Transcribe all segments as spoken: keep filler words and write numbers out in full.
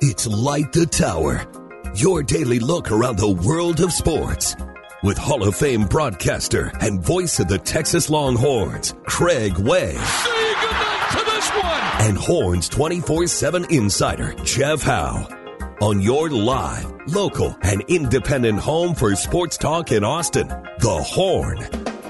It's Light the Tower, your daily look around the world of sports. With Hall of Fame broadcaster and voice of the Texas Longhorns, Craig Way. Say goodnight to this one! And Horns twenty-four seven insider, Jeff Howe. On your live, local, and independent home for sports talk in Austin, The Horn.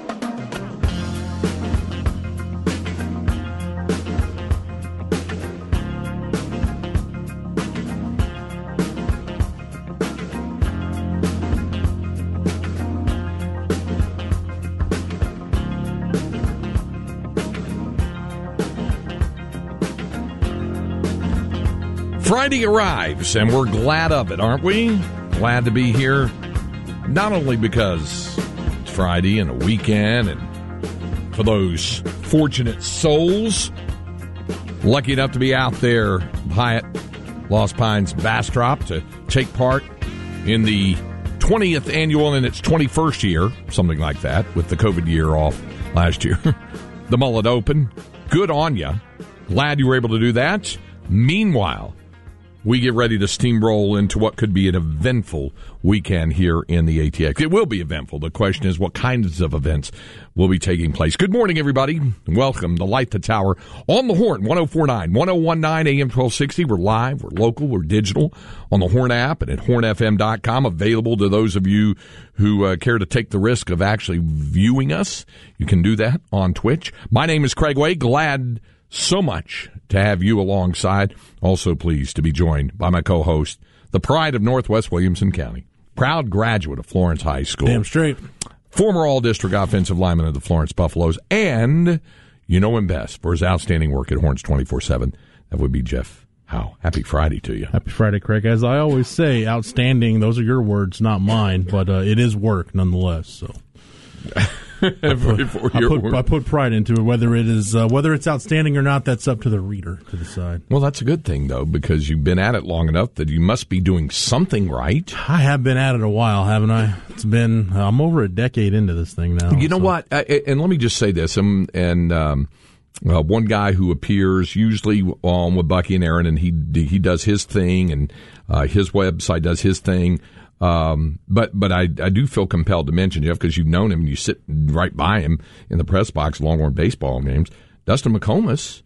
Friday arrives, and we're glad of it, aren't we? Glad to be here, not only because it's Friday and a weekend, and for those fortunate souls lucky enough to be out there, Hyatt Lost Pines Bastrop, to take part in the twentieth annual and its twenty-first year, something like that, with the COVID year off last year, the Mullet Open. Good on you. Glad you were able to do that. Meanwhile, we get ready to steamroll into what could be an eventful weekend here in the A T X. It will be eventful. The question is, what kinds of events will be taking place? Good morning, everybody. Welcome to Light the Tower on the Horn, one oh four point nine, one oh one point nine A M twelve sixty. We're live, we're local, we're digital on the Horn app and at horn f m dot com. Available to those of you who uh, care to take the risk of actually viewing us. You can do that on Twitch. My name is Craig Way. Glad so much to have you alongside. Also pleased to be joined by my co-host, the pride of Northwest Williamson County, proud graduate of Florence High School. Damn straight. Former all-district offensive lineman of the Florence Buffaloes, and you know him best for his outstanding work at Horns twenty-four seven. That would be Jeff Howe. Happy Friday to you. Happy Friday, Craig. As I always say, outstanding, those are your words, not mine, but uh, it is work nonetheless, so... I put, I, put, I put pride into it. Whether it is uh, whether it's outstanding or not, that's up to the reader to decide. Well, that's a good thing, though, because you've been at it long enough that you must be doing something right. I have been at it a while, haven't I? It's been uh, I'm over a decade into this thing now. You know so. what? I, and let me just say this. Um, and um, uh, one guy who appears usually on with Bucky and Aaron, and he he does his thing, and uh, his website does his thing. Um, but, but I, I do feel compelled to mention, Jeff, because you've known him and you sit right by him in the press box, Longhorn baseball games. Dustin McComas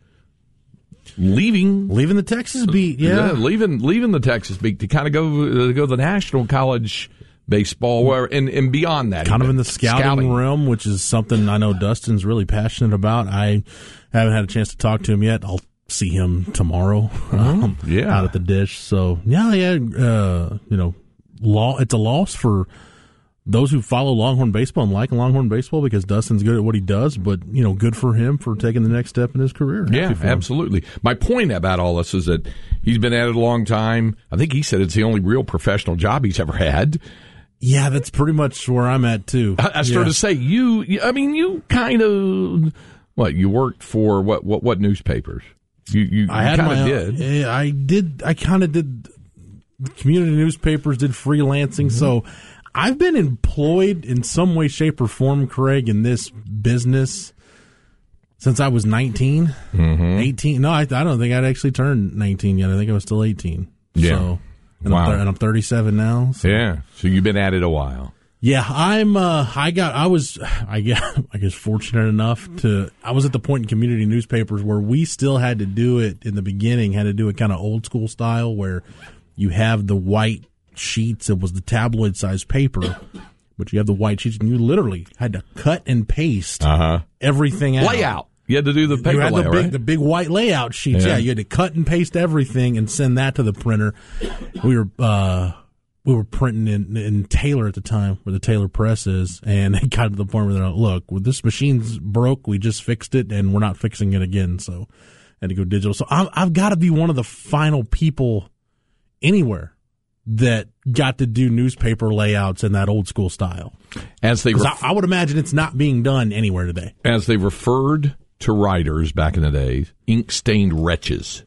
leaving, leaving the Texas beat. Yeah. yeah leaving, leaving the Texas beat to kind of go, uh, go the National College baseball where, and, and beyond that. Kind of in the scouting, scouting realm, which is something I know Dustin's really passionate about. I haven't had a chance to talk to him yet. I'll see him tomorrow, um, yeah. out at the Dish. So yeah, yeah, uh, you know, Law, it's a loss for those who follow Longhorn baseball and like Longhorn baseball because Dustin's good at what he does, but, you know, good for him for taking the next step in his career. Yeah, absolutely. My point about all this is that he's been at it a long time. I think he said it's the only real professional job he's ever had. Yeah, that's pretty much where I'm at, too. I, I started yeah. to say, you, I mean, you kind of, what, you worked for what, what, what newspapers? You, you, I you kind of did. Yeah, I did, I kind of did. Community newspapers, did freelancing. Mm-hmm. So I've been employed in some way, shape, or form, Craig, in this business since I was nineteen, mm-hmm. eighteen. No, I, I don't think I'd actually turned nineteen yet. I think I was still eighteen. Yeah. So, and, wow. I'm th- and I'm thirty-seven now. So. Yeah. So you've been at it a while. Yeah, I'm, uh, I got, I was, I guess, I guess fortunate enough to, I was at the point in community newspapers where we still had to do it in the beginning, had to do it kind of old school style where you have the white sheets. It was the tabloid sized paper, but you have the white sheets, and you literally had to cut and paste uh-huh. everything out. Layout. You had to do the paper you had layout, the big, right? the big white layout sheets. Yeah. yeah, you had to cut and paste everything and send that to the printer. We were uh, we were printing in, in Taylor at the time, where the Taylor press is, and it got to the point where they're like, look, well, this machine's broke. We just fixed it, and we're not fixing it again. So I had to go digital. So I've, I've got to be one of the final people anywhere that got to do newspaper layouts in that old school style. As they, ref- I, I would imagine it's not being done anywhere today. As they referred to writers back in the day, ink-stained wretches.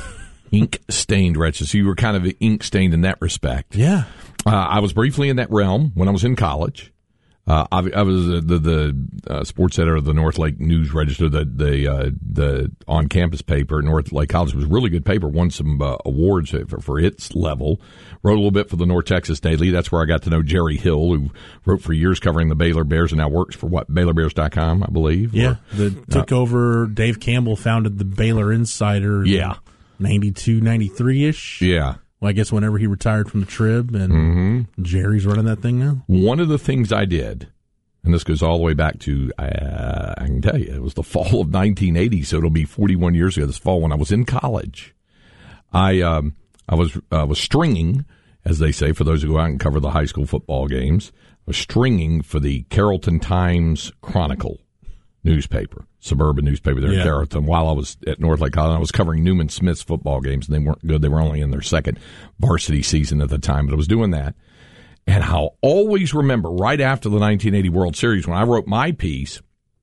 Ink-stained wretches. So you were kind of ink-stained in that respect. Yeah. Uh, I was briefly in that realm when I was in college. Uh, I, I was uh, the the uh, sports editor of the North Lake News Register, the the uh, the on campus paper at North Lake College. It was a really good paper. Won some uh, awards for, for its level. Wrote a little bit for the North Texas Daily. That's where I got to know Jerry Hill, who wrote for years covering the Baylor Bears and now works for what Baylor Bears dot com, I believe. Yeah, or, the, took uh, over. Dave Campbell founded the Baylor Insider. Yeah, ninety-two, ninety-three ish. Yeah. Well, I guess whenever he retired from the Trib, and mm-hmm. Jerry's running that thing now. One of the things I did, and this goes all the way back to, uh, I can tell you, it was the fall of nineteen eighty, so it'll be forty-one years ago this fall when I was in college. I um, I was uh, was stringing, as they say, for those who go out and cover the high school football games, I was stringing for the Carrollton Times Chronicle newspaper, suburban newspaper there yeah. in Carrollton, while I was at North Lake College. I was covering Newman Smith's football games, and they weren't good. They were only in their second varsity season at the time, but I was doing that. And I'll always remember right after the nineteen eighty World Series, when I wrote my piece,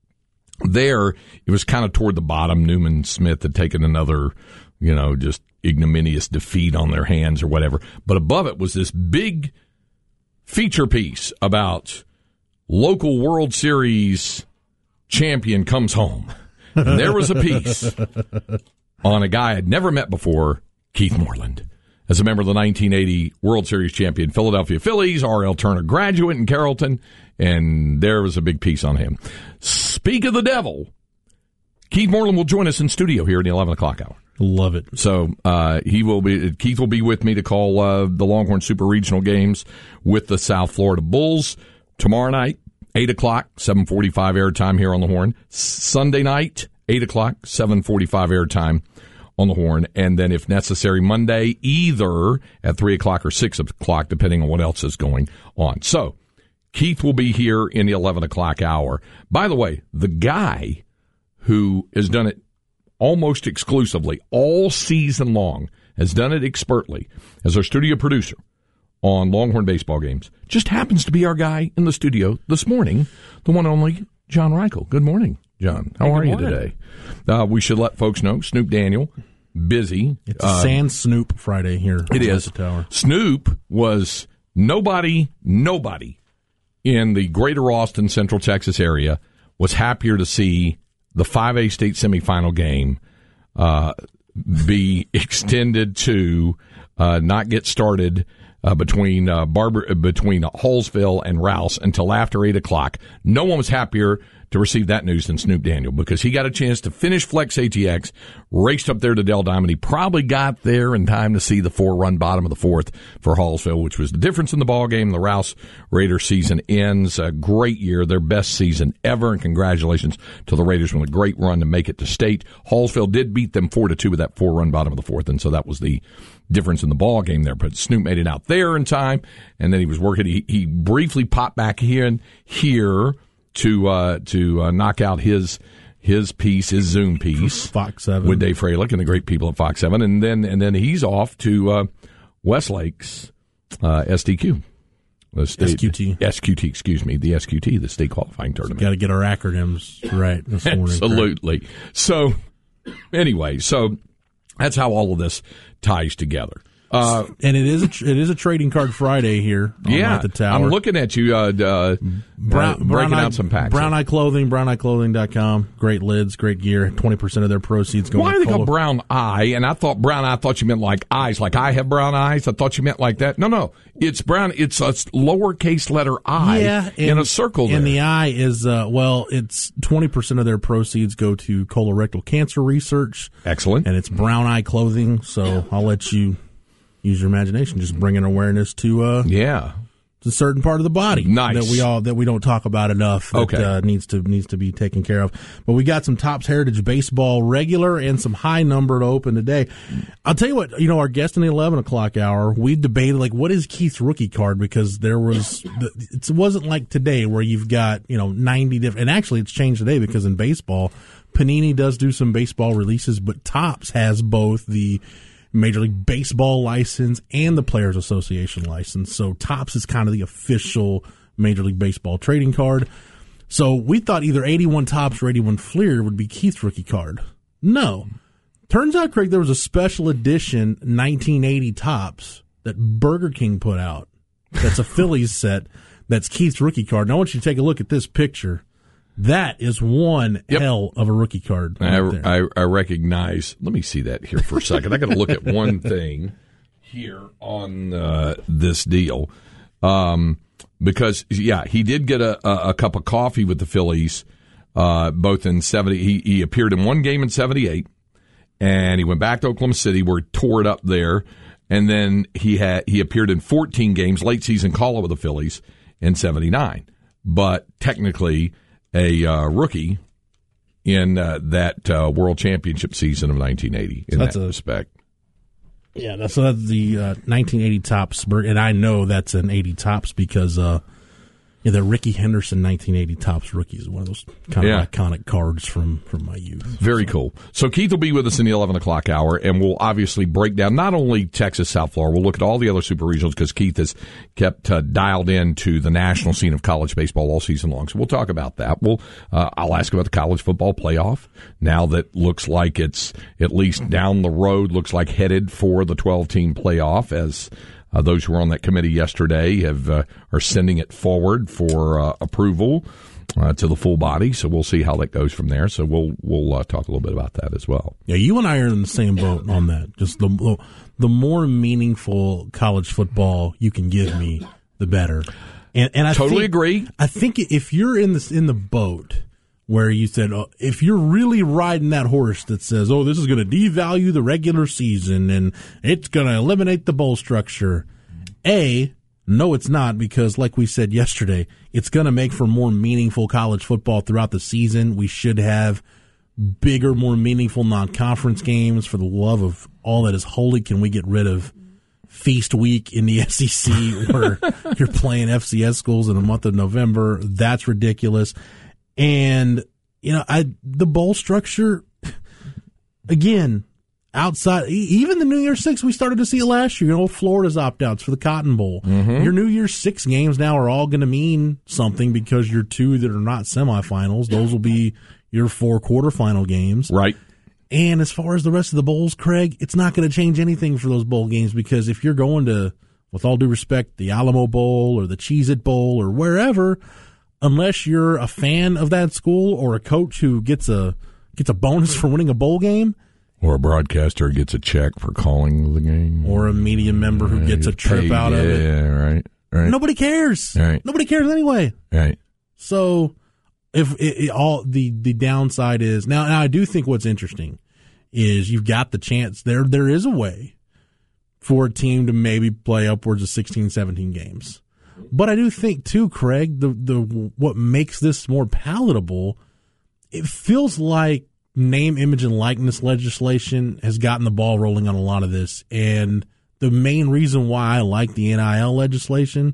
there, it was kind of toward the bottom. Newman Smith had taken another, you know, just ignominious defeat on their hands or whatever. But above it was this big feature piece about local World Series champion comes home. And there was a piece on a guy I'd never met before, Keith Moreland. As a member of the nineteen eighty World Series champion Philadelphia Phillies, R L Turner graduate in Carrollton, and there was a big piece on him. Speak of the devil, Keith Moreland will join us in studio here in the eleven o'clock hour. Love it. So uh, he will be. Keith will be with me to call uh, the Longhorn Super Regional games with the South Florida Bulls tomorrow night, eight o'clock, seven forty-five airtime here on the Horn. Sunday night, eight o'clock, seven forty-five airtime on the Horn. And then, if necessary, Monday, either at three o'clock or six o'clock, depending on what else is going on. So Keith will be here in the eleven o'clock hour. By the way, the guy who has done it almost exclusively all season long, has done it expertly as our studio producer on Longhorn baseball games, just happens to be our guy in the studio this morning, the one and only John Reichel. Good morning, John. How hey, are you morning. today? Uh, we should let folks know, Snoop Daniel, busy. It's a uh, Sand Snoop Friday here. It is. The tower. Snoop was nobody, nobody in the greater Austin, Central Texas area was happier to see the five A state semifinal game uh, be extended to uh, not get started uh, between uh, Barber between Hallsville and Rouse until after eight o'clock. No one was happier to receive that news than Snoop Daniel, because he got a chance to finish Flex A T X, raced up there to Dell Diamond. He probably got there in time to see the four-run bottom of the fourth for Hallsville, which was the difference in the ball game. The Rouse Raiders season ends. A great year, their best season ever, and congratulations to the Raiders on a great run to make it to state. Hallsville did beat them four to two with that four-run bottom of the fourth, and so that was the difference in the ball game there. But Snoop made it out there in time, and then he was working. He, he briefly popped back in here to uh, to uh, knock out his his piece, his Zoom piece, Fox seven with Dave Freilich and the great people at Fox seven, and then and then he's off to uh, Westlake's uh, S D Q, the state, S Q T, S Q T, excuse me, the S Q T, the state qualifying tournament. Got to get our acronyms right this morning. Absolutely. So anyway, so that's how all of this ties together. Uh, and it is a, it is a trading card Friday here on yeah, the tower. I'm looking at you uh, uh, Brown, uh, breaking Brown out Eye, some packs. Brown Eye Clothing, brown eye clothing dot com. Great lids, great gear. twenty percent of their proceeds going Why to are they Colo- called Brown Eye? And I thought Brown Eye, I thought you meant like eyes, like I have brown eyes. I thought you meant like that. No, no. It's brown. It's a lowercase letter I yeah, and, in a circle there. And the I is, uh, well, it's twenty percent of their proceeds go to colorectal cancer research. Excellent. And it's Brown Eye Clothing, so I'll let you use your imagination, just bringing awareness to uh, yeah, to a certain part of the body nice. that we all that we don't talk about enough. That, okay, uh, needs to needs to be taken care of. But we got some Topps Heritage Baseball regular and some high number to open today. I'll tell you what, you know, our guest in the eleven o'clock hour, we debated like what is Keith's rookie card, because there was it wasn't like today where you've got you know ninety different. And actually, it's changed today because in baseball, Panini does do some baseball releases, but Topps has both the Major League Baseball license and the Players Association license. So Topps is kind of the official Major League Baseball trading card. So we thought either eighty-one Topps or eighty-one Fleer would be Keith's rookie card. No. Turns out, Craig, there was a special edition nineteen eighty Topps that Burger King put out. That's a Phillies set That's Keith's rookie card. And I want you to take a look at this picture. That is one yep. hell of a rookie card. Right I, there. I, I recognize. Let me see that here for a second. I got to look at one thing here on uh, this deal. Um, because, yeah, he did get a, a, a cup of coffee with the Phillies, uh, both in seventy. He, he appeared in one game in seventy-eight, and he went back to Oklahoma City where he tore it up there. And then he had he appeared in fourteen games, late season call-up with the Phillies in seventy-nine. But technically a uh, rookie in uh, that uh, World Championship season of nineteen eighty in so that a, respect. Yeah, that's, so that's the uh, nineteen eighty Topps, and I know that's an eighty Topps because uh, yeah, the Ricky Henderson nineteen eighty Topps rookie is one of those kind of yeah. iconic cards from, from my youth. Very so. cool. So Keith will be with us in the eleven o'clock hour, and we'll obviously break down not only Texas, South Florida, we'll look at all the other super regionals because Keith has kept uh, dialed into the national scene of college baseball all season long. So we'll talk about that. We'll uh, I'll ask about the college football playoff now that looks like it's at least down the road, looks like headed for the twelve-team playoff as Uh, those who were on that committee yesterday have uh, are sending it forward for uh, approval uh, to the full body. So we'll see how that goes from there. So we'll we'll uh, talk a little bit about that as well. Yeah, you and I are in the same boat on that. Just the the more meaningful college football you can give me, the better. And, and I totally think, agree. I think if you're in this in the boat where you said, oh, if you're really riding that horse that says, oh, this is going to devalue the regular season and it's going to eliminate the bowl structure, A, no, it's not, because like we said yesterday, it's going to make for more meaningful college football throughout the season. We should have bigger, more meaningful non-conference games. For the love of all that is holy, can we get rid of Feast Week in the S E C where you're playing F C S schools in the month of November? That's ridiculous. And, you know, I the bowl structure, again, outside, even the New Year's Six, we started to see it last year. You know, Florida's opt-outs for the Cotton Bowl. Mm-hmm. Your New Year's Six games now are all going to mean something because your two that are not semifinals, those will be your four quarterfinal games. Right. And as far as the rest of the bowls, Craig, it's not going to change anything for those bowl games because if you're going to, with all due respect, the Alamo Bowl or the Cheez-It Bowl or wherever, unless you're a fan of that school or a coach who gets a gets a bonus for winning a bowl game, or a broadcaster gets a check for calling the game, or a media member who gets a trip paid, out yeah, of it, yeah, right, right. Nobody cares. Right. Nobody cares anyway. Right. So, if it, it, all the the downside is now, now, I do think what's interesting is you've got the chance there. There is a way for a team to maybe play upwards of sixteen, seventeen games. But I do think, too, Craig, the the what makes this more palatable, it feels like name, image, and likeness legislation has gotten the ball rolling on a lot of this. And the main reason why I like the N I L legislation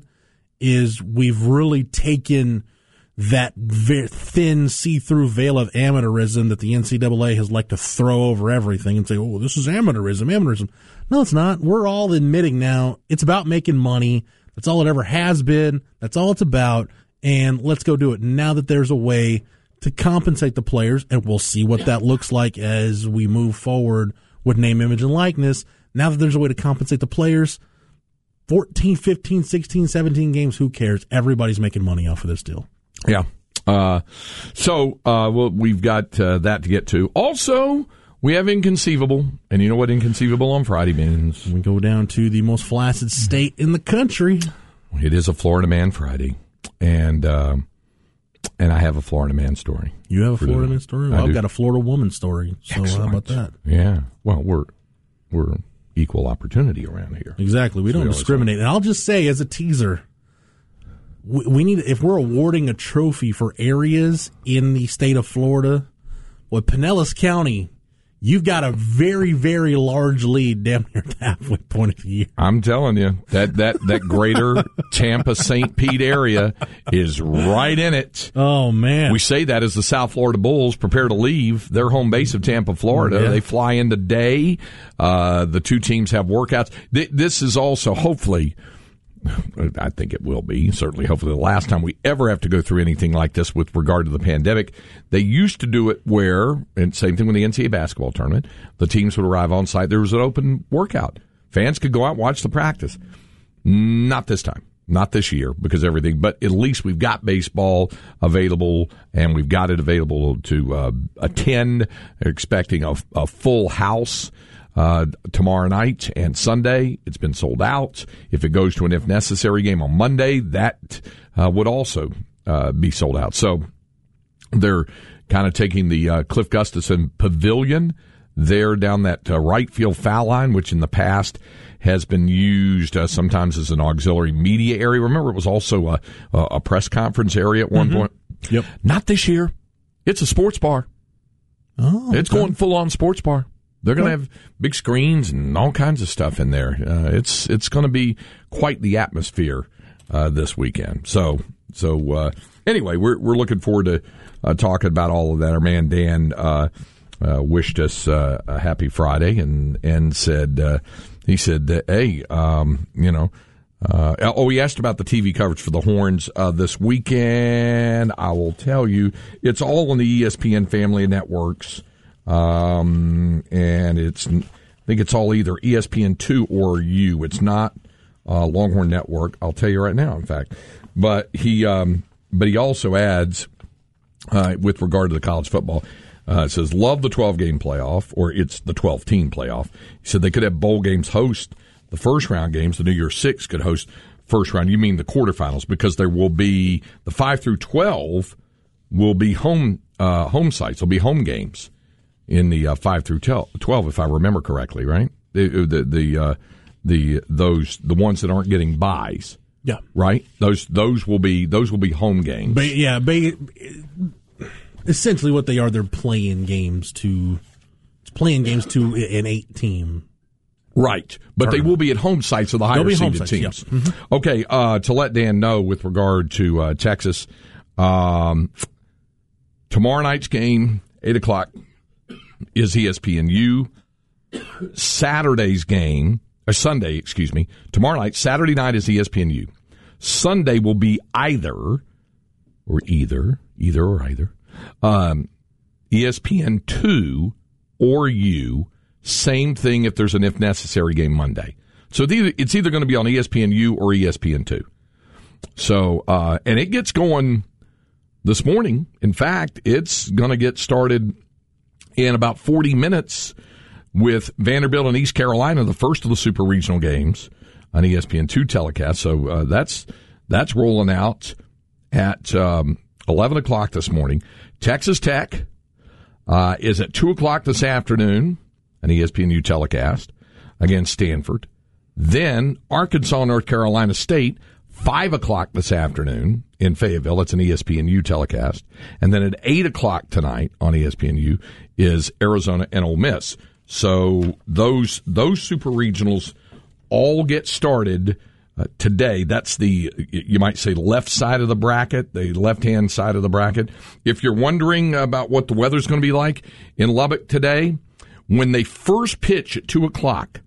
is we've really taken that very thin, see-through veil of amateurism that the N C double A has liked to throw over everything and say, oh, this is amateurism, amateurism. No, it's not. We're all admitting now it's about making money. That's all it ever has been. That's all it's about. And let's go do it. Now that there's a way to compensate the players, and we'll see what that looks like as we move forward with name, image, and likeness. Now that there's a way to compensate the players, fourteen, fifteen, sixteen, seventeen games, who cares? Everybody's making money off of this deal. Yeah. Uh, so uh, well, we've got uh, that to get to. Also, we have Inconceivable, and you know what Inconceivable on Friday means? We go down to the most flaccid state in the country. It is a Florida Man Friday, and uh, and I have a Florida man story. You have a Florida man story? Well, I've got a Florida woman story, so Excellent. How about that? Yeah. Well, we're we're equal opportunity around here. Exactly. We don't discriminate. And I'll just say, as a teaser, we, we need, if we're awarding a trophy for areas in the state of Florida, well, Pinellas County, you've got a very, very large lead down near the halfway point of the year. I'm telling you, that that, that greater Tampa Saint Pete area is right in it. Oh, man. We say that as the South Florida Bulls prepare to leave their home base of Tampa, Florida. Yeah. They fly in today. Uh, the two teams have workouts. Th- this is also, hopefully, I think it will be, certainly, hopefully, the last time we ever have to go through anything like this with regard to the pandemic. They used to do it where, and same thing with the N C double A basketball tournament, the teams would arrive on site. There was an open workout. Fans could go out and watch the practice. Not this time. Not this year because everything, but at least we've got baseball available, and we've got it available to uh, attend. They're expecting a, a full house uh, tomorrow night and Sunday. It's been sold out. If it goes to an if necessary game on Monday, that uh, would also uh, be sold out. So they're kind of taking the uh, Cliff Gustafson Pavilion there down that uh, right field foul line, which in the past has been used uh, sometimes as an auxiliary media area. Remember, it was also a, a press conference area at one mm-hmm. point. Yep. Not this year. It's a sports bar. Oh, it's okay. Going full-on sports bar. They're going to have big screens and all kinds of stuff in there. Uh, it's it's going to be quite the atmosphere uh, this weekend. So so uh, anyway, we're we're looking forward to uh, talking about all of that. Our man Dan uh, uh, wished us uh, a happy Friday and and said. Uh, He said, that, hey, um, you know, uh, oh, he asked about the T V coverage for the Horns uh, this weekend. I will tell you, it's all on the E S P N family of networks. Um, and it's, I think it's all either E S P N two or U. It's not uh, Longhorn Network. I'll tell you right now, in fact. But he, um, but he also adds, uh, with regard to the college football, Uh, it says, love the twelve-game playoff, or it's the twelve-team playoff. He said they could have bowl games host the first-round games. The New Year's Six could host first round. You mean the quarterfinals, because there will be the five through twelve will be home uh, home sites. There'll be home games in the uh, five through twelve, if I remember correctly, right? The the the, uh, the those the ones that aren't getting buys. Yeah. Right? Those those will be those will be home games. But yeah, but essentially what they are, they're playing games to it's playing games to an eight team. Right. But tournament. They will be at home sites of the higher seeded teams. Yeah. Mm-hmm. Okay, uh, to let Dan know with regard to uh, Texas, um, tomorrow night's game, eight o'clock, is E S P N U. Saturday's game, or Sunday, excuse me, tomorrow night, Saturday night is E S P N U. Sunday will be either, or either, either or either, um, E S P N two or U. Same thing if there's an if necessary game Monday. So it's either going to be on E S P N U or E S P N two. So, uh, and it gets going this morning. In fact, it's going to get started in about forty minutes with Vanderbilt and East Carolina, the first of the super regional games on E S P N two telecast. So uh, that's that's rolling out at um, eleven o'clock this morning. Texas Tech uh, is at two o'clock this afternoon, an E S P N U telecast against Stanford. Then Arkansas, North Carolina State, five o'clock this afternoon in Fayetteville. It's an E S P N U telecast. And then at eight o'clock tonight on E S P N U is Arizona and Ole Miss. So those those super regionals all get started uh, today. That's the, you might say, left side of the bracket, the left-hand side of the bracket. If you're wondering about what the weather's going to be like in Lubbock today, when they first pitch at two o'clock,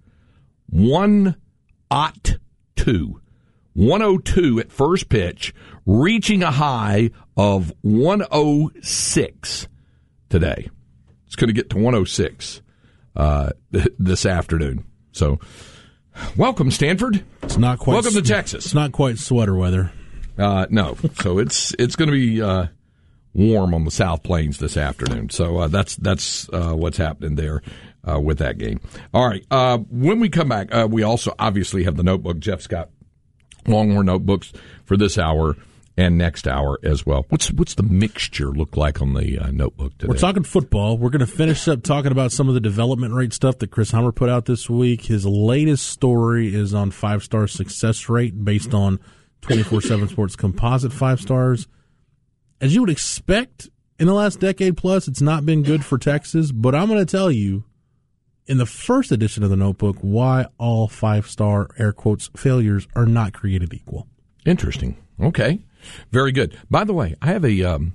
one oh two, one oh two at first pitch, reaching a high of one oh six today. It's going to get to one oh six uh, this afternoon. So, welcome, Stanford. It's not quite. Welcome to Texas. It's not quite sweater weather. Uh, no. So it's it's going to be uh, warm on the South Plains this afternoon. So uh, that's that's uh, what's happening there uh, with that game. All right. Uh, when we come back, uh, we also obviously have the notebook. Jeff's got Longhorn notebooks for this hour and next hour as well. What's what's the mixture look like on the uh, notebook today? We're talking football. We're going to finish up talking about some of the development rate stuff that Chris Hummer put out this week. His latest story is on five-star success rate based on twenty-four seven Sports composite five stars. As you would expect in the last decade plus, it's not been good for Texas, but I'm going to tell you in the first edition of the notebook why all five-star, air quotes, failures are not created equal. Interesting. Okay. Very good. By the way, I have a um,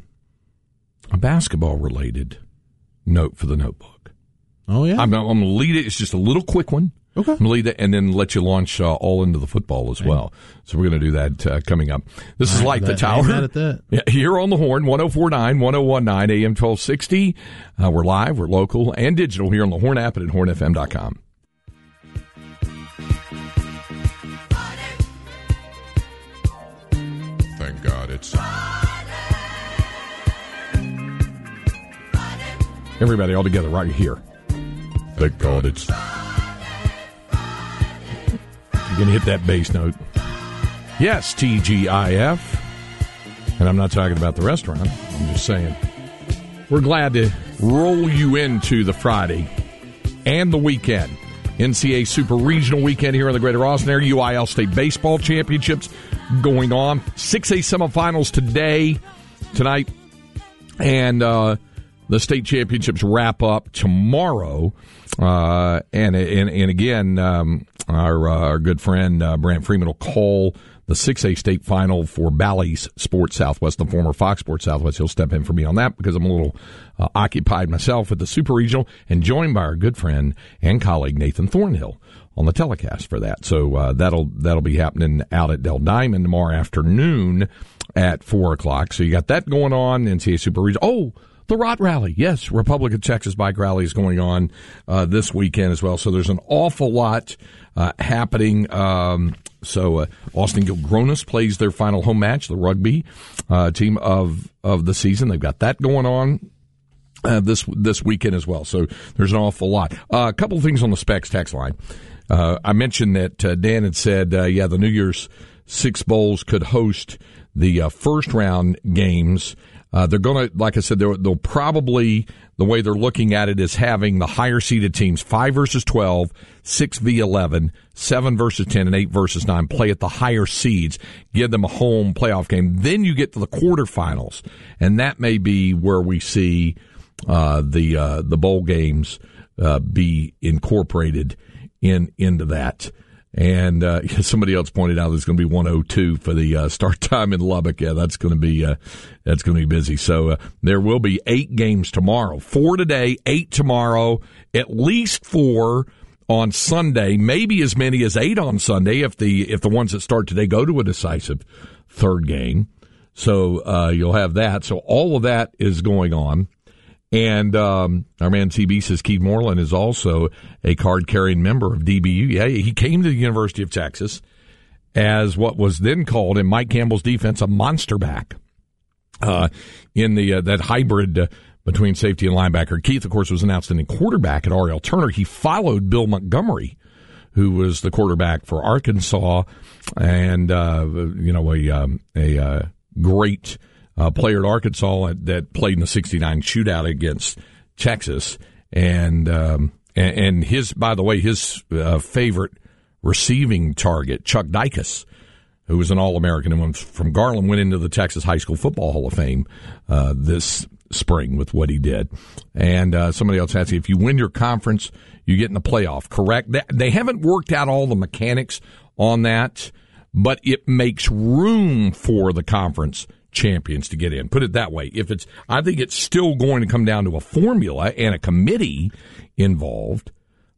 a basketball-related note for the notebook. Oh, yeah? I'm, I'm going to lead it. It's just a little quick one. Okay. I'm going to lead it and then let you launch uh, all into the football as well. So we're going to do that uh, coming up. This is Like the Tower. Mad at that. Yeah, here on the Horn, one oh four point nine, one oh one point nine, A M twelve sixty. Uh, we're live, we're local, and digital here on the Horn app and at horn f m dot com. it's everybody all together right here. Thank God it's. You're going to hit that bass note. Yes, T G I F. And I'm not talking about the restaurant. I'm just saying. We're glad to roll you into the Friday and the weekend. N C A A Super Regional Weekend here in the Greater Austin area. U I L State Baseball Championships going on. six A semifinals today, tonight. And uh, the state championships wrap up tomorrow. Uh, and, and and again, um, our, uh, our good friend uh, Brant Freeman will call the six A state final for Bally's Sports Southwest, the former Fox Sports Southwest. He'll step in for me on that because I'm a little uh, occupied myself at the Super Regional and joined by our good friend and colleague Nathan Thornhill on the telecast for that. So uh, that'll that'll be happening out at Del Diamond tomorrow afternoon at four o'clock. So you got that going on, N C A A Super Regional. Oh, the Rot Rally. Yes, Republic of Texas Bike Rally is going on uh, this weekend as well. So there's an awful lot uh, happening. Um, so uh, Austin Gilgronis plays their final home match, the rugby uh, team of, of the season. They've got that going on uh, this this weekend as well. So there's an awful lot. Uh, a couple of things on the Specs text line. Uh, I mentioned that uh, Dan had said, uh, yeah, the New Year's Six Bowls could host the uh, first round games. Uh, they're going to, like I said, they'll probably, the way they're looking at it is having the higher seeded teams, five versus twelve, six v eleven, seven versus ten, and eight versus nine, play at the higher seeds, give them a home playoff game. Then you get to the quarterfinals, and that may be where we see uh, the uh, the bowl games uh, be incorporated in into that. And uh, somebody else pointed out there's going to be one oh two for the uh, start time in Lubbock. Yeah, that's going to be uh, that's going to be busy. So uh, there will be eight games tomorrow. Four today, eight tomorrow, at least four on Sunday, maybe as many as eight on Sunday if the if the ones that start today go to a decisive third game. So uh, you'll have that. So all of that is going on. And um, our man T B says Keith Moreland is also a card-carrying member of D B U. Yeah, he came to the University of Texas as what was then called in Mike Campbell's defense a monster back uh, in the uh, that hybrid uh, between safety and linebacker. Keith, of course, was an outstanding quarterback at R L Turner. He followed Bill Montgomery, who was the quarterback for Arkansas, and uh, you know a um, a uh, great. Uh, player at Arkansas that played in the sixty-nine shootout against Texas, and um, and, and his, by the way, his uh, favorite receiving target, Chuck Dicus, who was an All-American and went from Garland, went into the Texas High School Football Hall of Fame uh, this spring with what he did. And uh, somebody else asked, if you win your conference, you get in the playoff, correct? They, they haven't worked out all the mechanics on that, but it makes room for the conference champions to get in. Put it that way. If it's, I think it's still going to come down to a formula and a committee involved,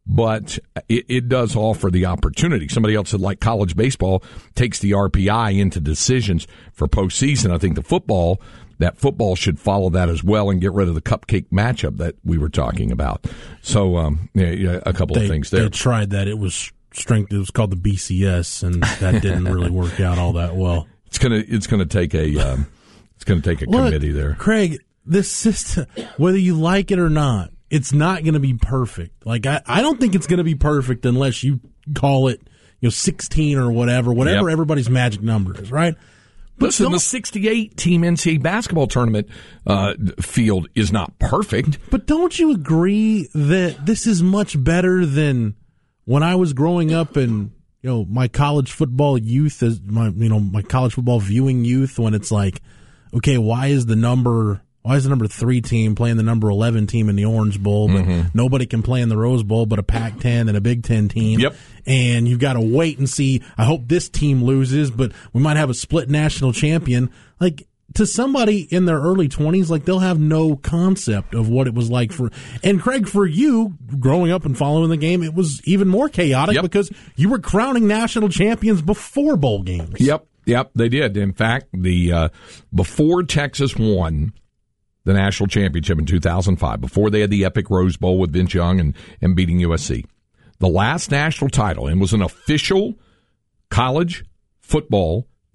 but it, it does offer the opportunity. Somebody else said, like college baseball takes the R P I into decisions for postseason. I think the football, that football should follow that as well and get rid of the cupcake matchup that we were talking about. So, um, yeah, a couple they, of things there. They tried that. It was strength. It was called the B C S, and that didn't really work out all that well. It's gonna it's gonna take a um, it's gonna take a Look, committee there. Craig, this system, whether you like it or not, it's not gonna be perfect. Like I, I don't think it's gonna be perfect unless you call it, you know, sixteen or whatever, whatever yep. everybody's magic number is, right? But Listen, the sixty-eight team N C A A basketball tournament uh, field is not perfect. But don't you agree that this is much better than when I was growing up and, you know, my college football youth, as my, you know, my college football viewing youth, when it's like, okay, why is the number, why is the number three team playing the number eleven team in the Orange Bowl, but mm-hmm. nobody can play in the Rose Bowl but a Pac ten and a Big Ten team? Yep. And you've got to wait and see. I hope this team loses, but we might have a split national champion. Like, to somebody in their early twenties, like, they'll have no concept of what it was like for, and Craig, for you, growing up and following the game, it was even more chaotic yep. because you were crowning national champions before bowl games. Yep, yep, they did. In fact, the uh, before Texas won the national championship in two thousand five, before they had the epic Rose Bowl with Vince Young and, and beating U S C, the last national title, and was an official college football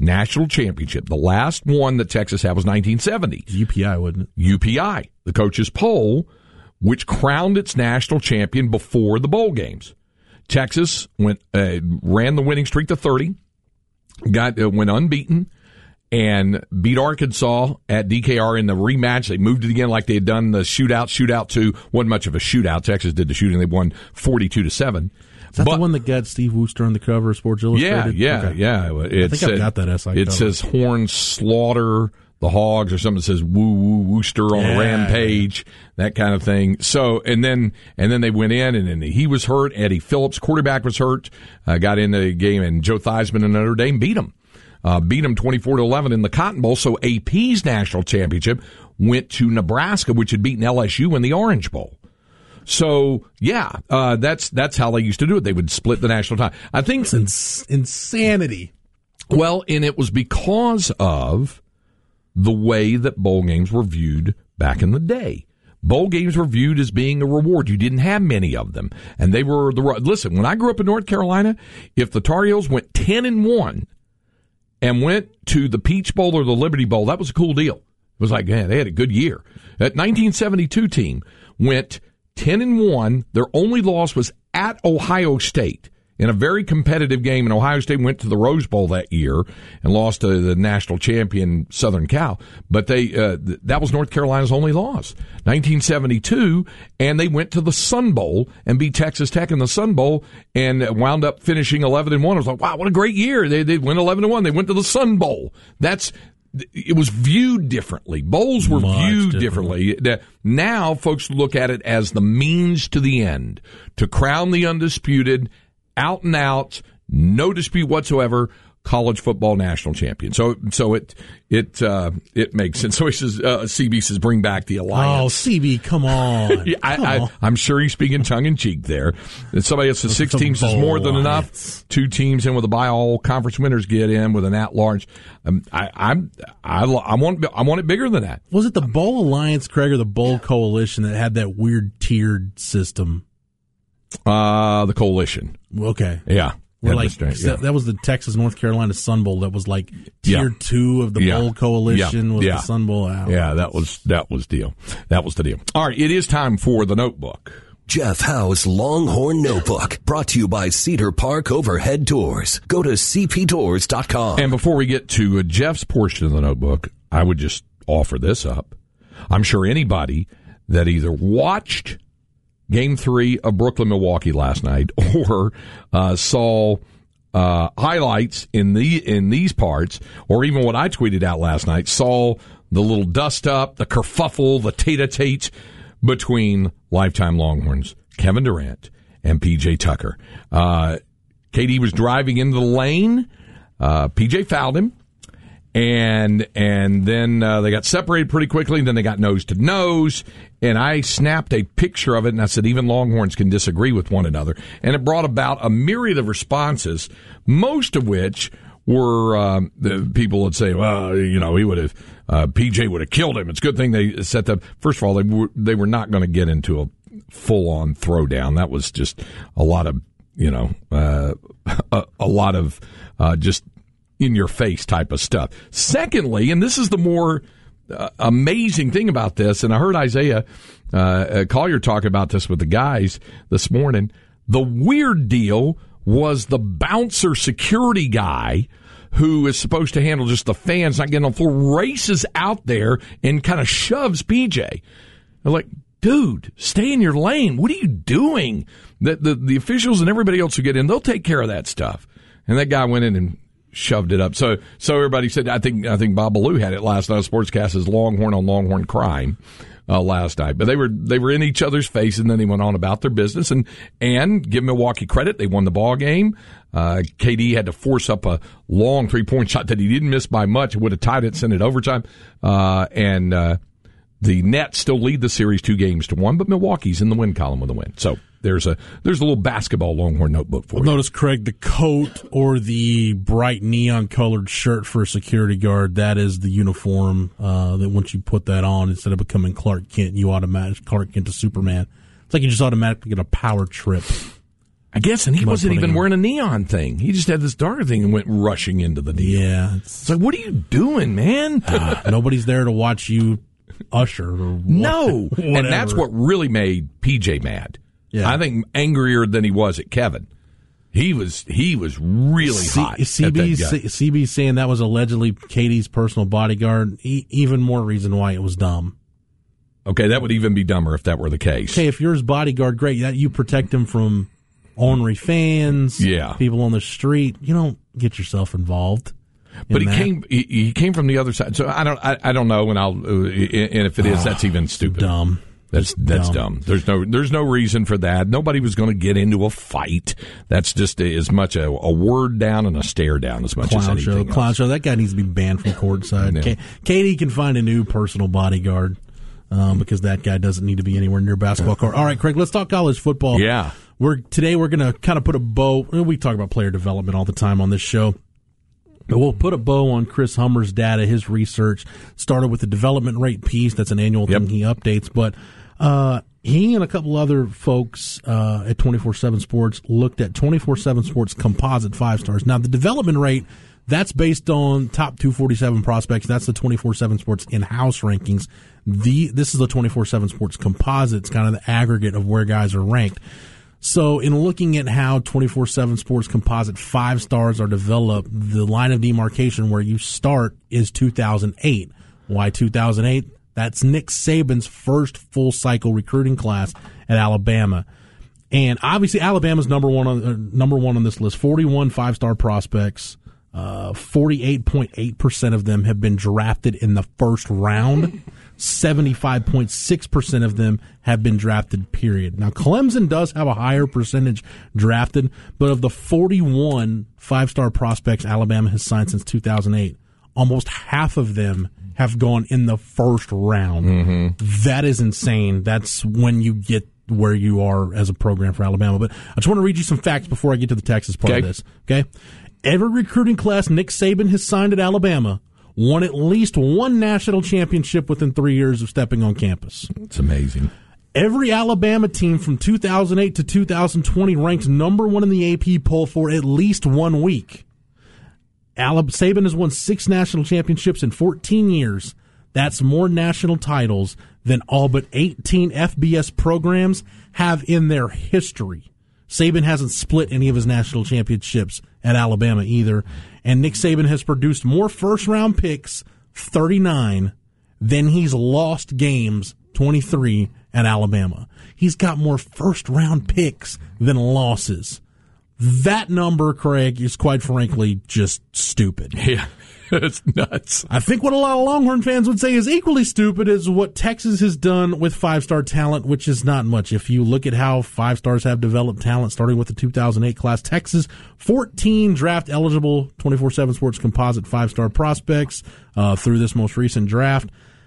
national championship. The last one that Texas had was nineteen seventy. U P I, wasn't it? U P I, the coaches' poll, which crowned its national champion before the bowl games. Texas went uh, ran the winning streak to thirty, got uh, went unbeaten, and beat Arkansas at D K R in the rematch. They moved it again like they had done the shootout. Shootout two wasn't much of a shootout. Texas did the shooting. They won forty-two to seven. Is that but, the one that got Steve Wooster on the cover of Sports Illustrated? Yeah, yeah, okay. yeah. It I think said, I've got that S I. It cover. Says Horn slaughter the Hogs or something that says woo woo Wooster on yeah. a rampage, that kind of thing. So and then and then they went in and, and he was hurt. Eddie Phillips, quarterback, was hurt. Uh, got in the game, and Joe Theismann and Notre Dame beat him. Uh, beat them twenty-four to eleven in the Cotton Bowl. So A P's national championship went to Nebraska, which had beaten L S U in the Orange Bowl. So yeah, uh, that's that's how they used to do it. They would split the national title. I think it's ins- insanity. Well, and it was because of the way that bowl games were viewed back in the day. Bowl games were viewed as being a reward. You didn't have many of them, and they were the listen. When I grew up in North Carolina, if the Tar Heels went ten and one and went to the Peach Bowl or the Liberty Bowl, that was a cool deal. It was like, man, they had a good year. That nineteen seventy-two team went ten and one. Their only loss was at Ohio State in a very competitive game, and Ohio State went to the Rose Bowl that year and lost to the national champion Southern Cal. But they uh, th- that was North Carolina's only loss. nineteen seventy-two, and they went to the Sun Bowl and beat Texas Tech in the Sun Bowl and wound up finishing eleven and one. I was like, wow, what a great year. They they went eleven and one. They went to the Sun Bowl. That's It was viewed differently. Bowls were Much viewed differently. differently. Now folks look at it as the means to the end, to crown the undisputed, out and out, no dispute whatsoever, college football national champion. So, so it it uh, it makes sense. So he says, uh, C B says, bring back the alliance. Oh, C B, come on! yeah, I, come I, on. I'm sure he's speaking tongue in cheek there. And somebody else says six teams is more than enough. Two teams in with a bye, all conference winners get in with an at large. Um, I, I'm I, I want I want it bigger than that. Was it the Bowl Alliance, Craig, or the Bowl Coalition that had that weird tiered system? Uh, the coalition. Okay, yeah. We're like, straight, yeah. that, that was the Texas North Carolina Sun Bowl. That was like tier yeah. two of the yeah. Bowl Coalition yeah. was yeah. the Sun Bowl. Out. Yeah, that was that was deal. That was the deal. All right, it is time for the notebook. Jeff Howe's Longhorn Notebook, brought to you by Cedar Park Overhead Doors. Go to c p doors dot com. And before we get to uh, Jeff's portion of the notebook, I would just offer this up. I'm sure anybody that either watched Game three of Brooklyn-Milwaukee last night or uh, saw uh, highlights in the in these parts, or even what I tweeted out last night, saw the little dust-up, the kerfuffle, the tete-a-tete between lifetime Longhorns Kevin Durant and P J Tucker. Uh, K D was driving into the lane. Uh, P J fouled him. And and then uh, they got separated pretty quickly, and then they got nose to nose. And I snapped a picture of it, and I said, even Longhorns can disagree with one another. And it brought about a myriad of responses, most of which were um, the people would say, well, you know, he would have, uh, P J would have killed him. It's a good thing they set that. First of all, they were, they were not going to get into a full-on throwdown. That was just a lot of, you know, uh, a, a lot of uh, just in-your-face type of stuff. Secondly, and this is the more uh, amazing thing about this, and I heard Isaiah uh, Collier talk about this with the guys this morning, the weird deal was the bouncer security guy who is supposed to handle just the fans not getting on the floor, races out there and kind of shoves P J. They're like, dude, stay in your lane. What are you doing? The, the, the officials and everybody else who get in, they'll take care of that stuff. And that guy went in and shoved it up. So, so everybody said, I think, I think Bob Ballou had it last night. Sportscast as Longhorn on Longhorn crime, uh, last night, but they were, they were in each other's face, and then they went on about their business and, and give Milwaukee credit. They won the ball game. Uh, K D had to force up a long three point shot that he didn't miss by much. Would have tied it, sent it overtime. Uh, and, uh, the Nets still lead the series two games to one, but Milwaukee's in the win column with a win. So there's a there's a little basketball Longhorn notebook for well, you. Notice, Craig, the coat or the bright neon-colored shirt for a security guard, that is the uniform uh, that once you put that on, instead of becoming Clark Kent, you automatically, Clark Kent to Superman. It's like you just automatically get a power trip. I guess, and he About wasn't even putting- wearing a neon thing. He just had this darker thing and went rushing into the deal. Yeah. It's like, what are you doing, man? Uh, nobody's there to watch you usher or what- No. whatever. And that's what really made P J mad. Yeah. I think angrier than he was at Kevin. He was he was really C- hot. C at that B, guy. C B saying that was allegedly Katie's personal bodyguard. E- even more reason why it was dumb. Okay, that would even be dumber if that were the case. Okay, if you're his bodyguard, great. That you protect him from ornery fans, Yeah. people on the street. You don't get yourself involved. in But he that. came he, he came from the other side. So I don't I, I don't know, and I'll uh, and if it is, that's even stupid. dumb. That's that's dumb. dumb. There's no there's no reason for that. Nobody was going to get into a fight. That's just as much a, a word down and a stare down as much as Clown anything show, else. clown show. That guy needs to be banned from courtside. Yeah. Ka- Katie can find a new personal bodyguard um, because that guy doesn't need to be anywhere near a basketball court. All right, Craig, let's talk college football. Yeah. We're today we're going to kind of put a bow. We talk about player development all the time on this show. But we'll put a bow on Chris Hummer's data, his research. Started with the development rate piece. That's an annual Yep. thing he updates. But uh, he and a couple other folks uh, at twenty-four seven Sports looked at twenty-four seven Sports composite five stars. Now, the development rate, that's based on top two forty-seven prospects. That's the twenty-four seven Sports in-house rankings. The This is the twenty-four seven Sports composite. It's kind of the aggregate of where guys are ranked. So in looking at how twenty-four seven Sports composite five stars are developed, the line of demarcation where you start is two thousand eight. Why two thousand eight? That's Nick Saban's first full cycle recruiting class at Alabama. And obviously Alabama's number one on uh, number one on this list, forty-one five-star prospects. Uh, forty-eight point eight percent of them have been drafted in the first round. seventy-five point six percent of them have been drafted, period. Now, Clemson does have a higher percentage drafted, but of the forty-one five-star prospects Alabama has signed since two thousand eight, almost half of them have gone in the first round. Mm-hmm. That is insane. That's when you get where you are as a program for Alabama. But I just want to read you some facts before I get to the Texas part Okay. of this. Okay? Every recruiting class Nick Saban has signed at Alabama won at least one national championship within three years of stepping on campus. It's amazing. Every Alabama team from two thousand eight to two thousand twenty ranked number one in the A P poll for at least one week. Alab- Saban has won six national championships in fourteen years. That's more national titles than all but eighteen F B S programs have in their history. Saban hasn't split any of his national championships at Alabama either. And Nick Saban has produced more first-round picks, thirty-nine, than he's lost games, twenty-three, at Alabama. He's got more first-round picks than losses. That number, Craig, is quite frankly just stupid. Yeah. It's nuts. I think what a lot of Longhorn fans would say is equally stupid is what Texas has done with five-star talent, which is not much. If you look at how five stars have developed talent, starting with the two thousand eight class, Texas, fourteen draft-eligible twenty-four seven Sports composite five-star prospects uh, through this most recent draft.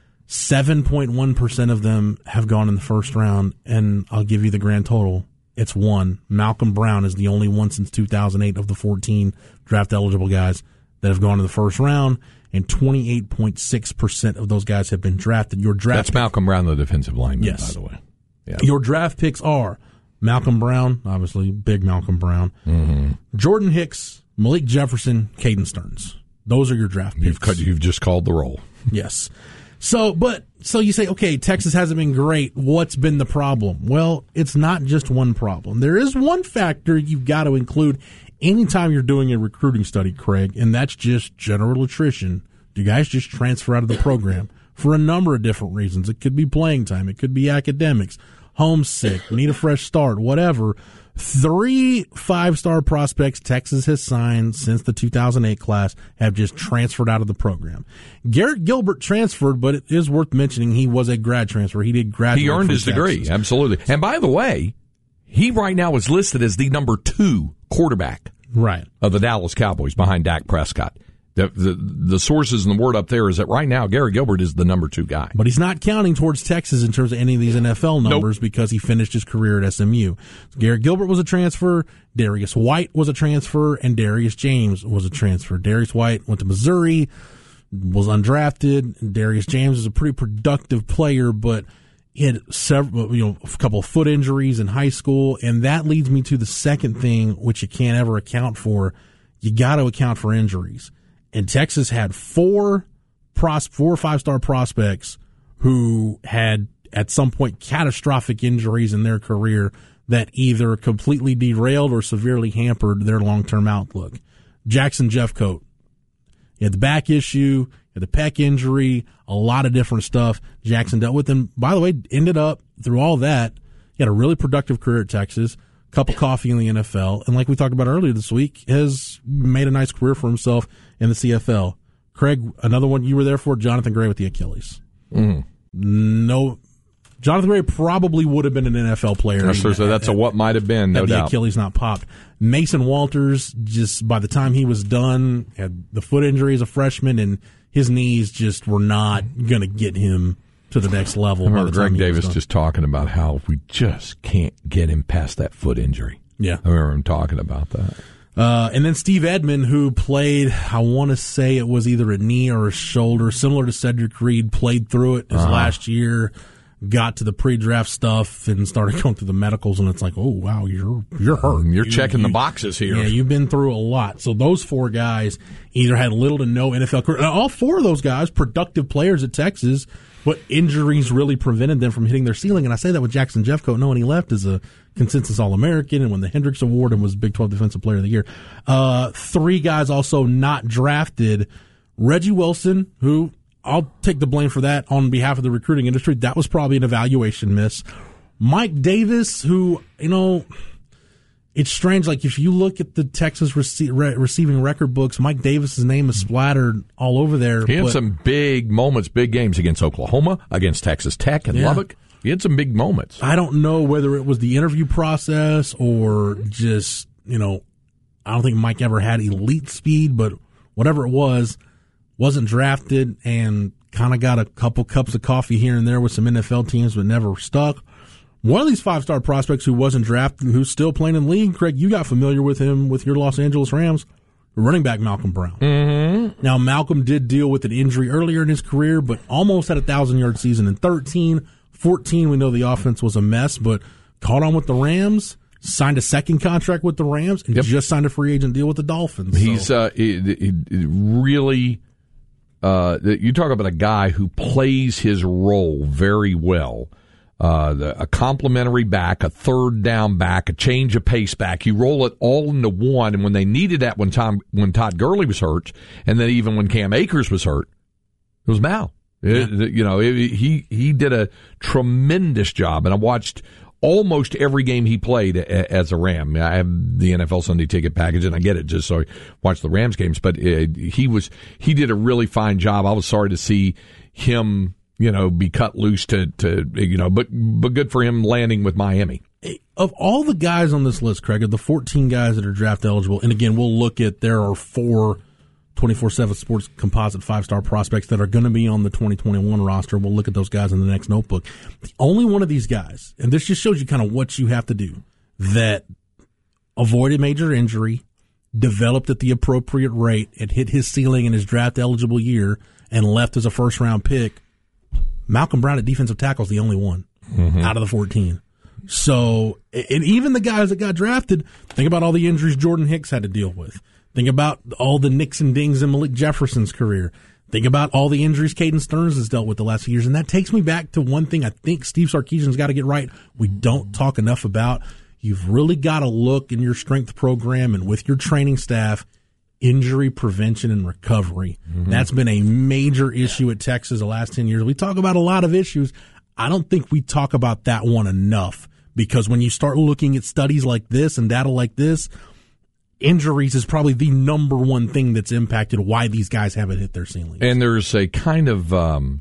seven point one percent of them have gone in the first round, and I'll give you the grand total. It's one. Malcolm Brown is the only one since two thousand eight of the fourteen draft-eligible guys that have gone in the first round, and twenty-eight point six percent of those guys have been drafted. Your draft That's Malcolm Brown, the defensive lineman, Yes. by the way. Yeah. Your draft picks are Malcolm Brown, obviously, big Malcolm Brown, mm-hmm. Jordan Hicks, Malik Jefferson, Caden Stearns. Those are your draft picks. You've, cut, you've just called the roll. Yes. So, but, so you say, okay, Texas hasn't been great. What's been the problem? Well, it's not just one problem. There is one factor you've got to include anytime you're doing a recruiting study, Craig, and that's just general attrition. Do guys just transfer out of the program for a number of different reasons? It could be playing time. It could be academics, homesick, need a fresh start, whatever. Three five-star prospects Texas has signed since the two thousand eight class have just transferred out of the program. Garrett Gilbert transferred, but it is worth mentioning he was a grad transfer. He did graduate. He earned from his degree, Texas. absolutely. And by the way, he right now is listed as the number two quarterback Right. of the Dallas Cowboys behind Dak Prescott. The, the the sources and the word up there is that right now Gary Gilbert is the number two guy. But he's not counting towards Texas in terms of any of these N F L numbers Nope. because he finished his career at S M U. Garrett Gilbert was a transfer, Darius White was a transfer, and Darius James was a transfer. Darius White went to Missouri, was undrafted. Darius James is a pretty productive player, but He had several, you know, a couple of foot injuries in high school, and that leads me to the second thing, which you can't ever account for. You got to account for injuries. And Texas had four pros, four or five-star prospects who had, at some point, catastrophic injuries in their career that either completely derailed or severely hampered their long-term outlook. Jackson Jeffcoat, he had the back issue, he had the pec injury, a lot of different stuff Jackson dealt with. And, by the way, ended up, through all that, he had a really productive career at Texas, cup of coffee in the N F L, and like we talked about earlier this week, has made a nice career for himself in the C F L. Craig, another one you were there for, Jonathan Gray with the Achilles. Mm. No, Jonathan Gray probably would have been an N F L player. Yes, sir, so that's a what might have been, no had the doubt. Achilles not popped. Mason Walters, just by the time he was done, had the foot injury as a freshman, and his knees just were not going to get him to the next level. I remember by the time Greg he was Davis done. just talking about how we just can't get him past that foot injury. Yeah. I remember him talking about that. Uh, and then Steve Edmond, who played, I want to say it was either a knee or a shoulder, similar to Cedric Reed, played through it his uh-huh. last year, got to the pre-draft stuff, and started going through the medicals, and it's like, oh, wow, you're you're hurt. You're you, checking you, the boxes here. Yeah, you've been through a lot. So those four guys either had little to no N F L career. All four of those guys, productive players at Texas, but injuries really prevented them from hitting their ceiling. And I say that with Jackson Jeffcoat, knowing he left as a consensus All-American and won the Hendricks Award and was Big twelve Defensive Player of the Year. Uh, three guys also not drafted. Reggie Wilson, who I'll take the blame for that on behalf of the recruiting industry. That was probably an evaluation miss. Mike Davis, who, you know, it's strange. Like, if you look at the Texas rece- re- receiving record books, Mike Davis's name is splattered all over there. He had but, some big moments, big games against Oklahoma, against Texas Tech and yeah. Lubbock. He had some big moments. I don't know whether it was the interview process or just, you know, I don't think Mike ever had elite speed, but whatever it was, wasn't drafted and kind of got a couple cups of coffee here and there with some N F L teams, but never stuck. One of these five-star prospects who wasn't drafted, who's still playing in the league, Craig, you got familiar with him with your Los Angeles Rams, running back Malcolm Brown. Mm-hmm. Now, Malcolm did deal with an injury earlier in his career, but almost had a one thousand-yard season in thirteen. fourteen, we know the offense was a mess, but caught on with the Rams, signed a second contract with the Rams, and yep. just signed a free agent deal with the Dolphins. He's so. uh, he, he really... Uh, you talk about a guy who plays his role very well. Uh, the, a complementary back, a third down back, a change of pace back. You roll it all into one, and when they needed that one time, when Todd Gurley was hurt, and then even when Cam Akers was hurt, it was Mal. It, yeah. You know, it, he he did a tremendous job, and I watched almost every game he played a, as a Ram. I have the N F L Sunday ticket package, and I get it just so I watch the Rams games. But it, he was he did a really fine job. I was sorry to see him, you know, be cut loose to, to you know, but but good for him landing with Miami. Of all the guys on this list, Craig, of the fourteen guys that are draft eligible, and again, we'll look at there are four twenty-four seven Sports composite five-star prospects that are going to be on the twenty twenty-one roster. We'll look at those guys in the next notebook. The only one of these guys, and this just shows you kind of what you have to do, that avoided major injury, developed at the appropriate rate, and hit his ceiling in his draft-eligible year, and left as a first-round pick, Malcolm Brown at defensive tackle is the only one mm-hmm. out of the fourteen. So, and even the guys that got drafted, think about all the injuries Jordan Hicks had to deal with. Think about all the nicks and dings in Malik Jefferson's career. Think about all the injuries Caden Stearns has dealt with the last few years. And that takes me back to one thing I think Steve Sarkisian's got to get right. We don't talk enough about. You've really got to look in your strength program and with your training staff, injury prevention and recovery. Mm-hmm. That's been a major issue at Texas the last ten years. We talk about a lot of issues. I don't think we talk about that one enough, because when you start looking at studies like this and data like this, injuries is probably the number one thing that's impacted why these guys haven't hit their ceilings. And there's a kind of, um,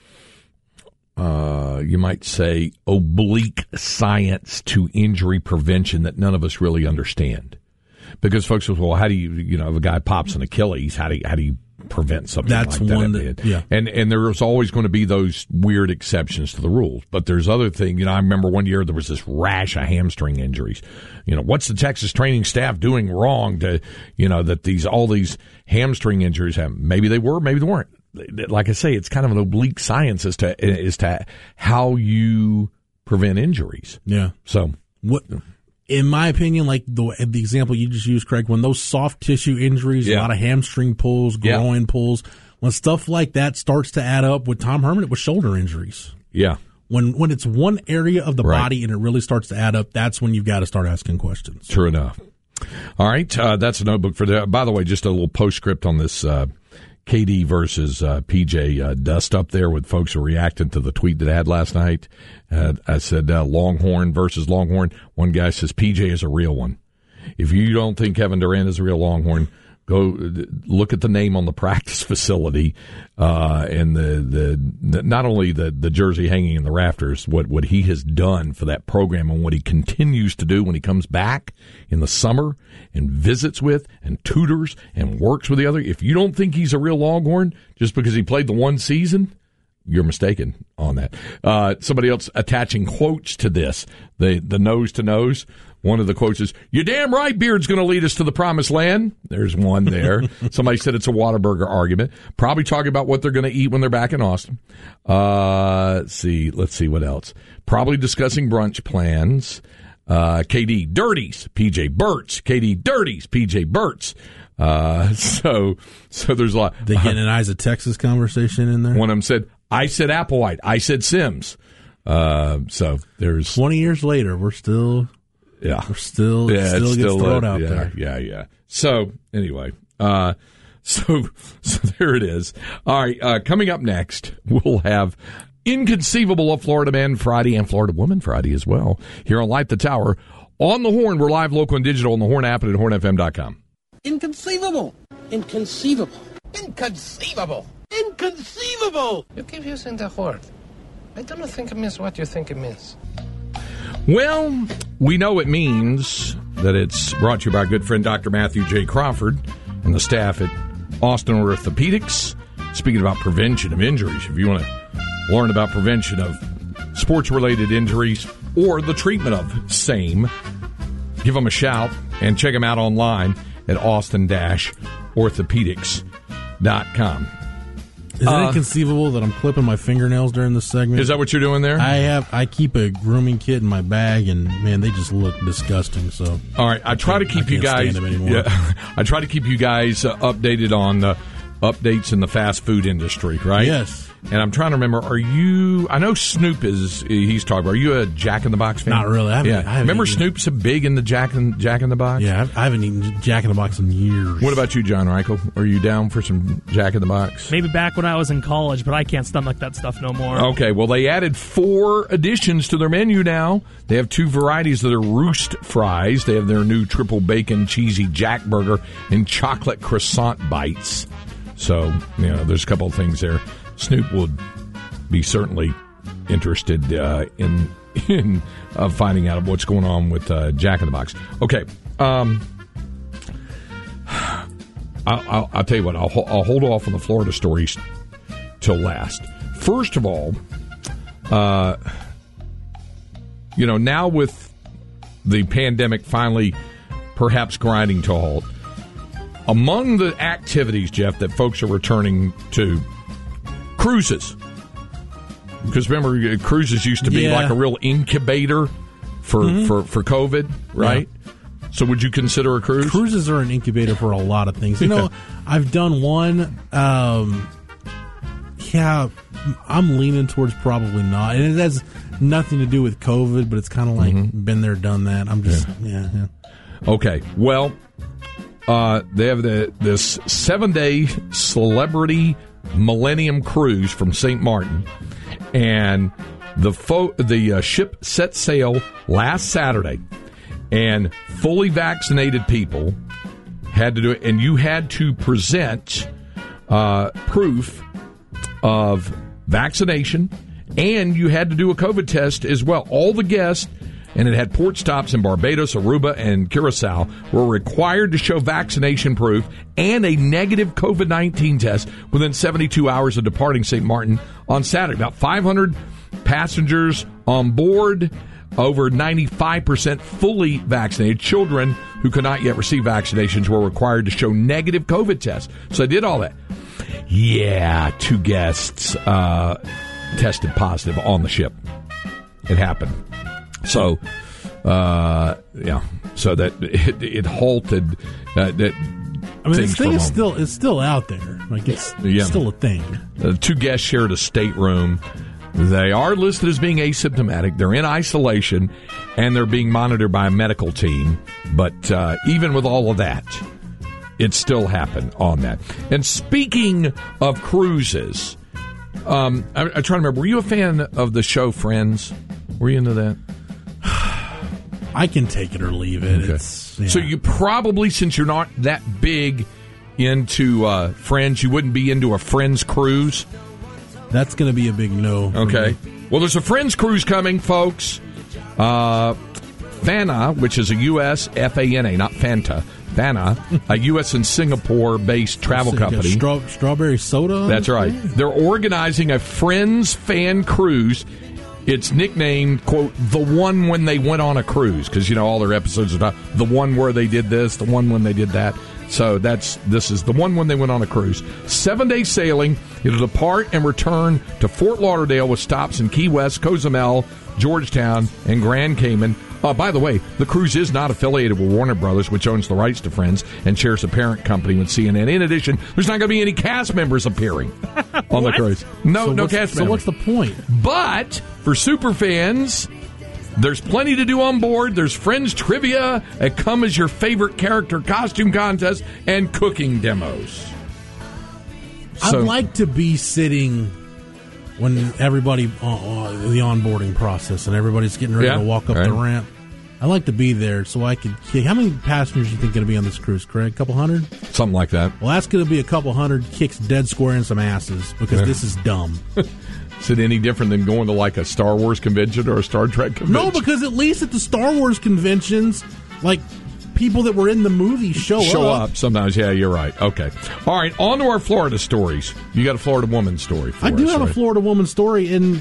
uh, you might say, oblique science to injury prevention that none of us really understand. Because folks say, well, how do you, you know, if a guy pops an Achilles, how do you, how do you prevent something That's like that? one that, yeah. And and there's always going to be those weird exceptions to the rules. But there's other things. You know, I remember one year there was this rash of hamstring injuries. You know, what's the Texas training staff doing wrong to, you know, that these all these hamstring injuries happen? Maybe they were, maybe they weren't. like I say, it's kind of an oblique science as to as to how you prevent injuries. Yeah. So what, in my opinion, like the the example you just used, Craig, when those soft tissue injuries, yeah. a lot of hamstring pulls, groin yeah. pulls, when stuff like that starts to add up, with Tom Herman, it was shoulder injuries. Yeah. When when it's one area of the right. body and it really starts to add up, that's when you've got to start asking questions. True enough. All right, uh, that's a notebook for that. By the way, just a little postscript on this uh, K D versus uh, P J uh, dust up there with folks who are reacting to the tweet that I had last night. Uh, I said uh, Longhorn versus Longhorn. One guy says P J is a real one. If you don't think Kevin Durant is a real Longhorn, go look at the name on the practice facility uh, and the, the, the not only the, the jersey hanging in the rafters, what, what he has done for that program and what he continues to do when he comes back in the summer and visits with and tutors and works with the other. If you don't think he's a real Longhorn just because he played the one season, you're mistaken on that. Uh, somebody else attaching quotes to this, the the nose to nose. One of the quotes is, "You're damn right Beard's going to lead us to the promised land." There's one there. Somebody said it's a Whataburger argument. Probably talking about what they're going to eat when they're back in Austin. Uh, let's see. Let's see what else. Probably discussing brunch plans. Uh, K D Dirties, P J Burt's. K D Dirties, P J Burt's. Uh, so, so there's a lot. They get an Eyes of Texas conversation in there. One of them said, I said Applewhite. I said Sims. Uh, so there's twenty years later, we're still, yeah, we're still, yeah, still it's gets still thrown a, out yeah, there. Yeah, yeah. So anyway, uh, so, so there it is. All right. Uh, coming up next, we'll have Inconceivable of Florida Man Friday and Florida Woman Friday as well here on Light the Tower on the Horn. We're live, local, and digital on the Horn app and at horn f m dot com. Inconceivable. Inconceivable. Inconceivable. Inconceivable. You keep using the word. I don't think it means what you think it means. Well, we know it means that it's brought to you by our good friend Doctor Matthew J. Crawford and the staff at Austin Orthopedics. Speaking about prevention of injuries, if you want to learn about prevention of sports-related injuries or the treatment of same, give them a shout and check them out online at austin dash orthopedics dot com. Is it uh, inconceivable that I'm clipping my fingernails during this segment? Is that what you're doing there? I have. I keep a grooming kit in my bag, and man, they just look disgusting. So, all right, I try to keep you guys. Yeah, I try to keep you guys uh, updated on uh, updates in the fast food industry, right? Yes. And I'm trying to remember. Are you? I know Snoop is. He's talking about. Are you a Jack in the Box fan? Not really. I haven't, yeah. I haven't remember eaten. Snoop's big in the Jack in Jack in the Box. Yeah, I haven't eaten Jack in the Box in years. What about you, John Reichel? Are you down for some Jack in the Box? Maybe back when I was in college, but I can't stomach that stuff no more. Okay, well, they added four additions to their menu now. They have two varieties of their Roost fries. They have their new triple bacon cheesy Jack burger and chocolate croissant bites. So, you know, there's a couple of things there. Snoop would be certainly interested uh, in in uh, finding out what's going on with uh, Jack in the Box. Okay, um, I'll, I'll, I'll tell you what. I'll, I'll hold off on the Florida stories till last. First of all, uh, you know, now with the pandemic finally perhaps grinding to a halt, among the activities, Jeff, that folks are returning to, cruises. Because remember, cruises used to be yeah. like a real incubator for, mm-hmm. for, for COVID, right? Yeah. So would you consider a cruise? Cruises are an incubator for a lot of things. You know, I've done one. Um, yeah, I'm leaning towards probably not. And it has nothing to do with COVID, but it's kind of like mm-hmm. been there, done that. I'm just, yeah, yeah. yeah. Okay, well, uh, they have the this seven-day celebrity Millennium Cruise from Saint Martin. And the fo- the uh, ship set sail last Saturday, and fully vaccinated people had to do it, and you had to present uh, proof of vaccination, and you had to do a COVID test as well. All the guests, and it had port stops in Barbados, Aruba, and Curacao, were required to show vaccination proof and a negative COVID nineteen test within seventy-two hours of departing Saint Martin on Saturday. About five hundred passengers on board, over ninety-five percent fully vaccinated. Children who could not yet receive vaccinations were required to show negative COVID tests. So they did all that. Yeah, two guests uh, tested positive on the ship. It happened. So, uh, yeah, so that it, it halted uh, that. I mean, this thing is still it's still out there. Like it's, yeah. it's still a thing. Uh, two guests shared a stateroom. They are listed as being asymptomatic. They're in isolation, and they're being monitored by a medical team. But uh, even with all of that, it still happened on that. And speaking of cruises, um, I, I'm trying to remember. Were you a fan of the show Friends? Were you into that? I can take it or leave it. Okay. It's, yeah. So you probably, since you're not that big into uh, Friends, you wouldn't be into a Friends cruise? That's going to be a big no. Okay. Well, there's a Friends cruise coming, folks. Uh, Fana, which is a U S, F A N A, not Fanta. Fana, a U S and Singapore-based travel so company. Straw, strawberry soda? That's right. They're organizing a Friends fan cruise. It's nicknamed, quote, the one when they went on a cruise, because, you know, all their episodes are about the one where they did this, the one when they did that. So that's this is the one when they went on a cruise. Seven-day sailing. It'll depart and return to Fort Lauderdale with stops in Key West, Cozumel, Georgetown, and Grand Cayman. Uh, by the way, the cruise is not affiliated with Warner Brothers, which owns the rights to Friends and shares a parent company with C N N. In addition, there's not going to be any cast members appearing on the cruise. No, so no cast so members. So what's the point? But for super fans, there's plenty to do on board. There's Friends trivia, a come as your favorite character costume contest, and cooking demos. So, I'd like to be sitting when everybody, uh, uh, the onboarding process, and everybody's getting ready yeah, to walk up right. the ramp. I'd like to be there so I could kick. How many passengers do you think going to be on this cruise, Craig? A couple hundred? Something like that. Well, that's going to be a couple hundred kicks dead square in some asses because Yeah. this is dumb. Is it any different than going to like a Star Wars convention or a Star Trek convention? No, because at least at the Star Wars conventions, like people that were in the movie show, Show up. up sometimes. Yeah, you're right. Okay. All right, on to our Florida stories. You got a Florida woman story for I us, do have right? a Florida woman story, and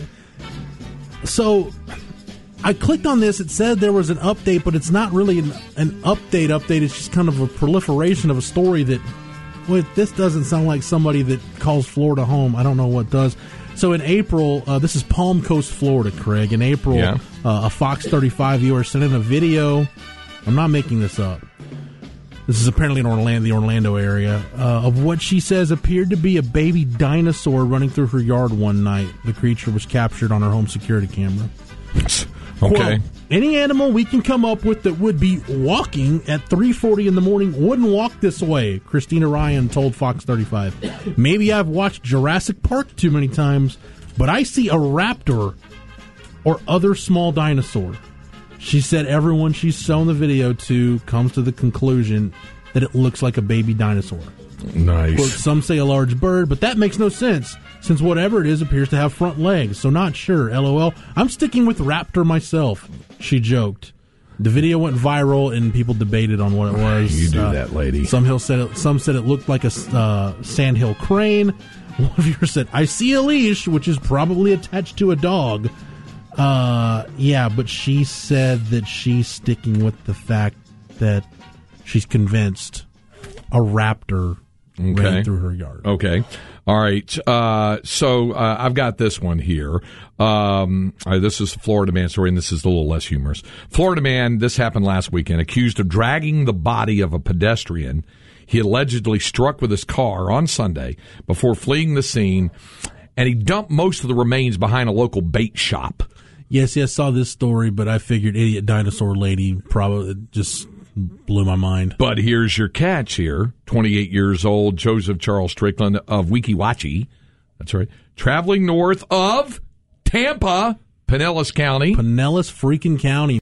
so I clicked on this. It said there was an update, but it's not really an, an update update. It's just kind of a proliferation of a story that, well, this doesn't sound like somebody that calls Florida home. I don't know what does. So in April, uh, this is Palm Coast, Florida, Craig. In April, Yeah. uh, a Fox thirty-five viewer sent in a video. I'm not making this up. This is apparently in Orlando, the Orlando area, uh, of what she says appeared to be a baby dinosaur running through her yard one night. The creature was captured on her home security camera. Okay. Quote, any animal we can come up with that would be walking at three forty in the morning wouldn't walk this way, Christina Ryan told Fox thirty-five. Maybe I've watched Jurassic Park too many times, but I see a raptor or other small dinosaur. She said everyone she's shown the video to comes to the conclusion that it looks like a baby dinosaur. Nice. Quote, some say a large bird, but that makes no sense, since whatever it is appears to have front legs, so not sure, LOL. I'm sticking with raptor myself, she joked. The video went viral, and people debated on what it was. You do uh, that, lady. Some, hill said it, some said it looked like a uh, sandhill crane. One viewer said, I see a leash, which is probably attached to a dog. Uh, yeah, but she said that she's sticking with the fact that she's convinced a raptor Okay. ran through her yard. Okay. All right. Uh, so uh, I've got this one here. Um, uh, this is a Florida man story, and this is a little less humorous. Florida man, this happened last weekend, accused of dragging the body of a pedestrian he allegedly struck with his car on Sunday before fleeing the scene, and he dumped most of the remains behind a local bait shop. Yes, yes, saw this story, but I figured idiot dinosaur lady probably just blew my mind. But here's your catch here. twenty-eight years old, Joseph Charles Strickland of Weeki Wachee. That's right. Traveling north of Tampa, Pinellas County. Pinellas freaking County.